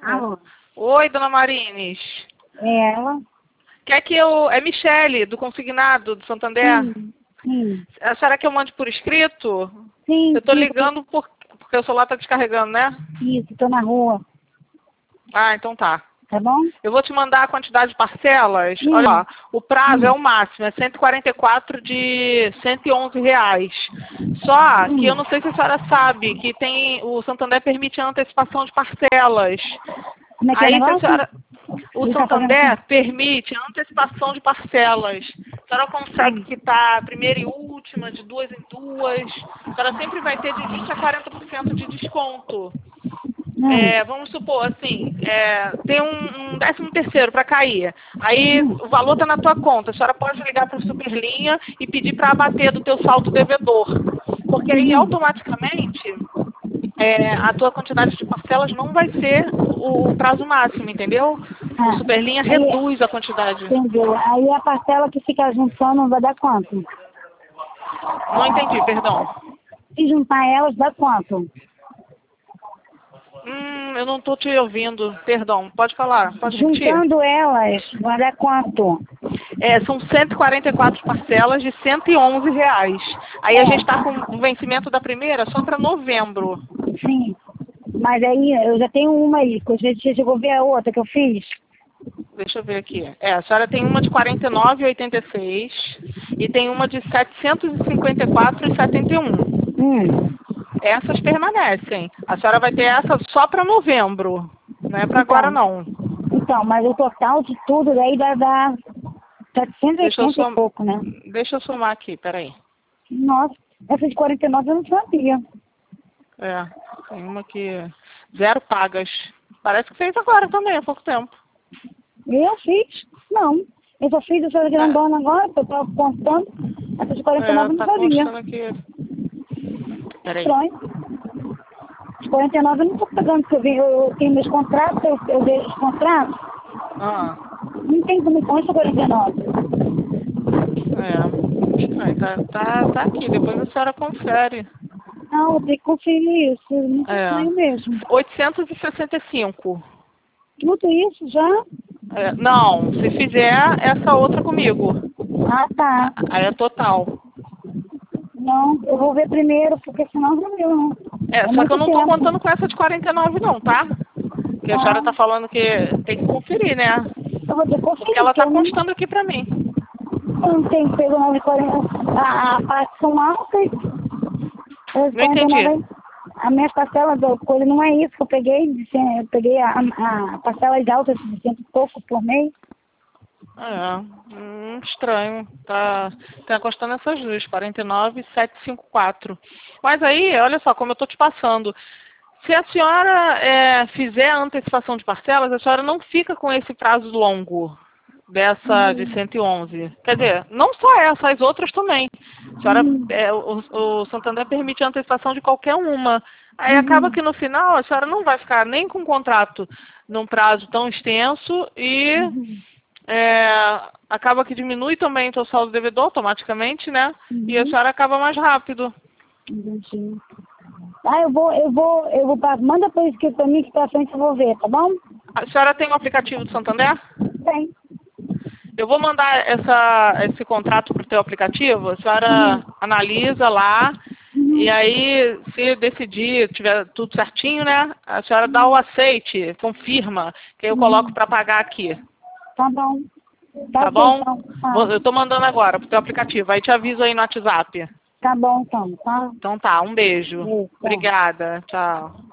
Alô? Oi, dona Marines. É ela? Quer que eu... É Michele, do Consignado, do Santander. Sim. A senhora quer que eu mande por escrito? Sim, Eu tô sim, ligando porque o celular tá descarregando, né? isso, tô na rua. Ah, então tá. Tá bom? Eu vou te mandar a quantidade de parcelas. Sim. Olha lá, o prazo é Sim. o máximo, é 144 de R$ 111. Só que eu não sei se a senhora sabe que o Santander permite a antecipação de parcelas. Como é que é o Aí se a negócio? senhora... O Ele tá fazendo Santander assim? permite a antecipação de parcelas. A senhora consegue Hum. quitar a primeira e última, de duas em duas. A senhora sempre vai ter de 20 a 40% de desconto. Hum. Vamos supor, assim, tem um 13º para cair. Aí Hum. o valor está na tua conta. A senhora pode ligar para a Superlinha e pedir para abater do teu saldo devedor. Porque aí Uhum. automaticamente a tua quantidade de parcelas não vai ser o prazo máximo, entendeu? O Ah, Superlinha aí, reduz a quantidade. entendeu? Aí a parcela que fica juntando vai dar quanto? Não entendi, perdão. Se juntar elas, dá quanto? Eu não estou te ouvindo, perdão. Pode falar, pode repetir? Juntando elas, vai dar quanto? São 144 parcelas de R$ 111. Aí a gente está com o vencimento da primeira só para novembro. Sim. Mas aí eu já tenho uma aí, que você chegou a ver a outra que eu fiz? Deixa eu ver aqui. A senhora tem uma de R$ 49,86 e tem uma de R$ 754,71. Hum. Essas permanecem. A senhora vai ter essa só para novembro. Não é para agora, Então, não. então, mas o total de tudo daí vai dar Deixa eu, 780 e som... pouco, né? Deixa eu somar aqui, peraí. Nossa, essa de 49 eu não sabia. Tem uma que... Zero pagas. Parece que fez agora também, há pouco tempo. Eu fiz? Não. Eu só fiz essa grandona agora, que eu estava contando. Essa de 49 eu não Tá sabia. constando aqui. Peraí. Estranho. De 49 eu não estou pagando, porque eu tenho meus contratos, eu vejo os contratos. Ah, Não tem como consta 49. Tá aqui, depois a senhora confere. Não, eu tenho que conferir isso. Muito É, estranho mesmo. 865. Tudo isso já? Não, se fizer essa outra comigo. Ah, tá. Aí é total. Não, eu vou ver primeiro, porque senão não viu, não. É Só que eu muito não tô tempo. contando com essa de 49 não, tá? Porque a senhora Ah, tá falando que tem que conferir, né? eu vou ter que Porque conferir, ela porque tá constando aqui pra mim. eu não tenho pego 9,40. A parte são altas. Os Não entendi. 49 aí. A minha parcela da coisa não é isso que eu peguei. Eu peguei a parcela de alta de 100 e pouco por mês. Estranho. Tá constando essas duas, 49 e 754. Mas aí, olha só, como eu tô te passando. Se a senhora fizer a antecipação de parcelas, a senhora não fica com esse prazo longo dessa de 111. Quer dizer, não só essa, as outras também. A senhora, o Santander permite a antecipação de qualquer uma. Aí acaba que no final a senhora não vai ficar nem com um contrato num prazo tão extenso e acaba que diminui também o seu saldo devedor automaticamente, né? E a senhora acaba mais rápido. Entendi. Ah, manda por escrito pra mim que pra frente eu vou ver, tá bom? A senhora tem o aplicativo do Santander? Tem. Eu vou mandar esse contrato para o teu aplicativo, a senhora analisa lá, e aí, se decidir, tiver tudo certinho, né? A senhora dá o aceite, confirma, que eu coloco para pagar aqui. Tá bom. Tá Ok, bom? então. Tá. Eu tô mandando agora pro teu aplicativo, aí te aviso aí no WhatsApp. Tá bom, então. Tá? Então tá, um beijo. Isso, tá. Obrigada, tchau.